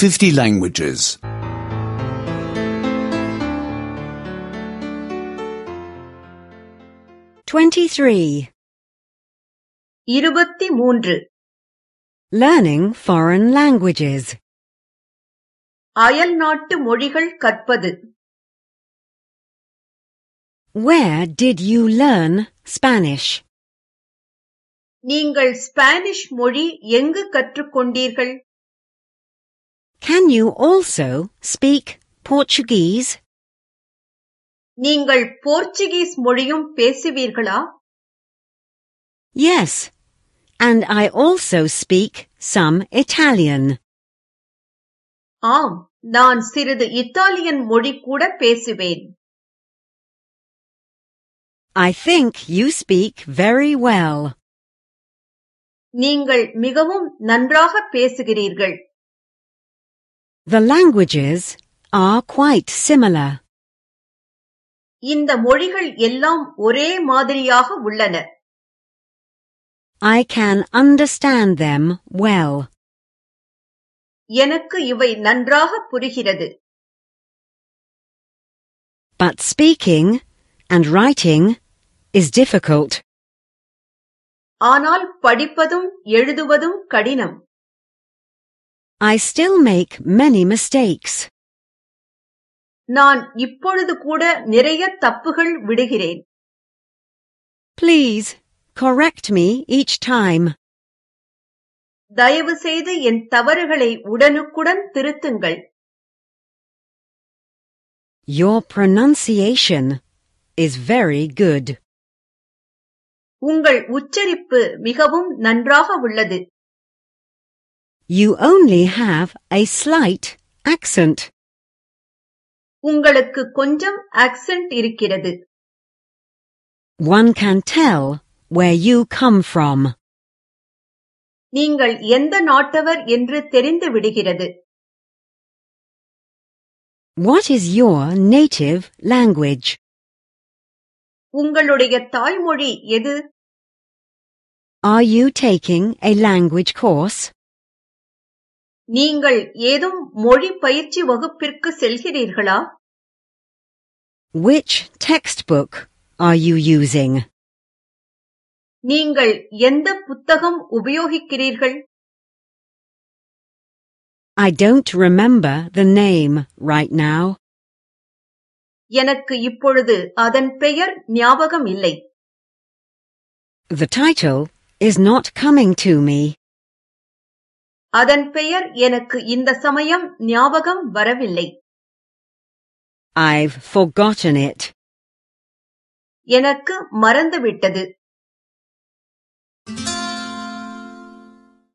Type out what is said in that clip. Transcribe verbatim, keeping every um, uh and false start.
fifty languages. twenty-three. இருபத்தி மூன்று. Learning foreign languages. அயல் நாட்டு மொழிகள் கற்பது. Where did you learn Spanish? நீங்கள் ஸ்பானிஷ் மொழி எங்கு கற்றுக்கொண்டீர்கள்? Can you also speak Portuguese? நீங்கள் போர்ச்சுகீஸ் மொழியும் பேசுவீர்களா? Yes, and I also speak some Italian. ஆம், நான் சிறிது இத்தாலியன் மொழி கூட பேசுவேன். I think you speak very well. நீங்கள் மிகவும் நன்றாக பேசுகிறீர்கள். The languages are quite similar. இந்த மொழிகள் எல்லாம் ஒரே மாதிரியாக உள்ளன. I can understand them well. எனக்கு இவை நன்றாக புரிகிறது. But speaking and writing is difficult. ஆனால் படிப்பதும் எழுதுவதும் கடினம். I still make many mistakes. நான் இப்பொழுது கூட நிறைய தப்புகள் விடுகிறேன். Please correct me each time. தயவு செய்து என் தவறுகளை உடனுக்குடன் திருத்துங்கள். Your pronunciation is very good. உங்கள் உச்சரிப்பு மிகவும் நன்றாக உள்ளது. You only have a slight accent. உங்களுக்கு கொஞ்சம் ஆக்சென்ட் இருக்கிறது. One can tell where you come from. நீங்கள் எந்த நாட்டவர் என்று தெரிந்து விடுகிறது. What is your native language? உங்களுடைய தாய்மொழி எது? Are you taking a language course? நீங்கள் ஏதும் மொழி பயிற்சி வகுப்பிற்கு செல்கிறீர்களா? Which textbook are you using? நீங்கள் எந்த புத்தகம் உபயோகிக்கிறீர்கள்? I don't remember the name right now. எனக்கு இப்பொழுது அதன் பெயர் ஞாபகம் இல்லை. The title is not coming to me. அதன் பெயர் எனக்கு இந்த சமயம் ஞாபகம் வரவில்லை. I've forgotten it. எனக்கு மறந்துவிட்டது.